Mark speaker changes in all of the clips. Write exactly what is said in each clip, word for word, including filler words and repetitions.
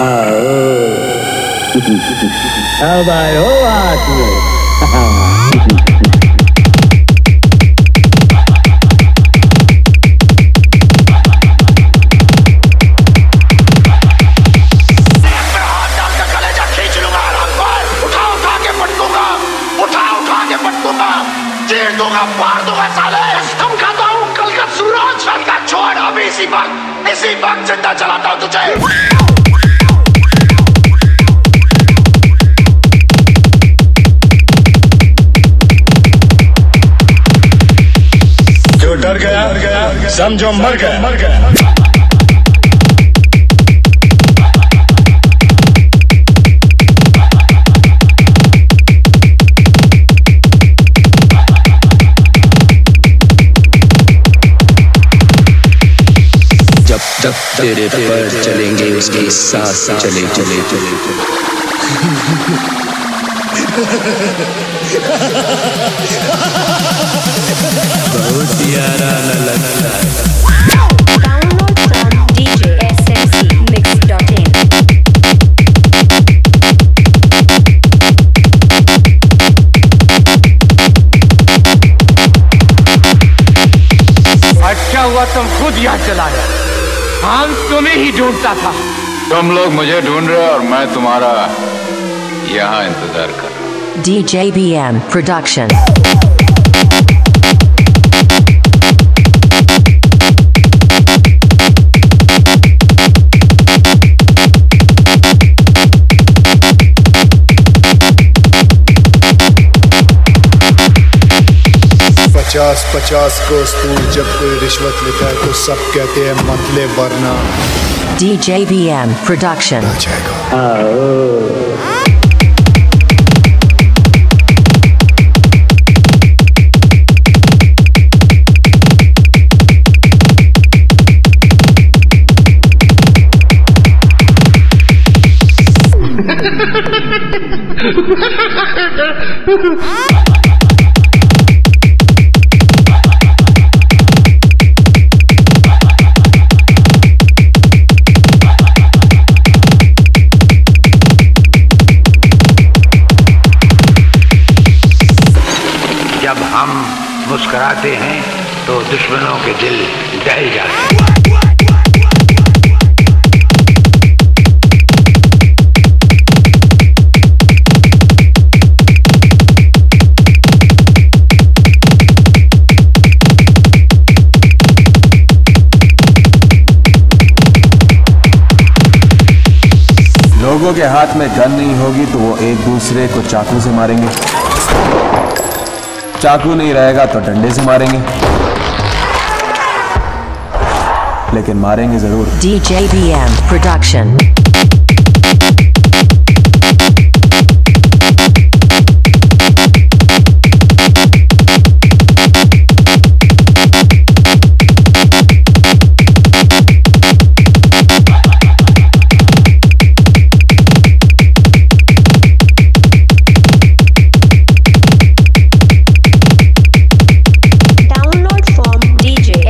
Speaker 1: अब आए हो हाथ में।
Speaker 2: मार दूंगा साले, हम खाता हूँ कल का सूरज, कल का छोड़, अभी इसी वक्त इसी वक्त जिंदा चलाता हूँ तुझे।
Speaker 3: जो डर गया समझो मर गया मर गया।
Speaker 4: जब तेरे पर चलेंगे उसके साथ चले चले चले चले। बहुत प्यारा लगता है।
Speaker 5: Download from D J S M C mix dot in।
Speaker 2: अच्छा हुआ तुम खुद यहाँ चलाया, हम तुम्हें ही ढूंढता था।
Speaker 6: तुम लोग मुझे ढूंढ रहे और मैं तुम्हारा यहाँ इंतजार कर रहा हूँ।
Speaker 7: D J B M Production।
Speaker 8: पचास पचास को स्तूल जब कोई रिश्वत लेता है तो सब कहते हैं मतले वरना।
Speaker 7: D J B M Production।
Speaker 2: जब हम मुस्कुराते हैं तो दुश्मनों के दिल दहल जाते हैं।
Speaker 9: लोगों के हाथ में गन नहीं होगी तो वो एक दूसरे को चाकू से मारेंगे, चाकू नहीं रहेगा तो डंडे से मारेंगे, लेकिन मारेंगे जरूर।
Speaker 7: D J B M Production।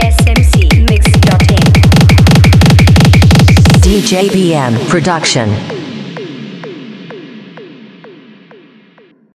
Speaker 7: D J B M Production।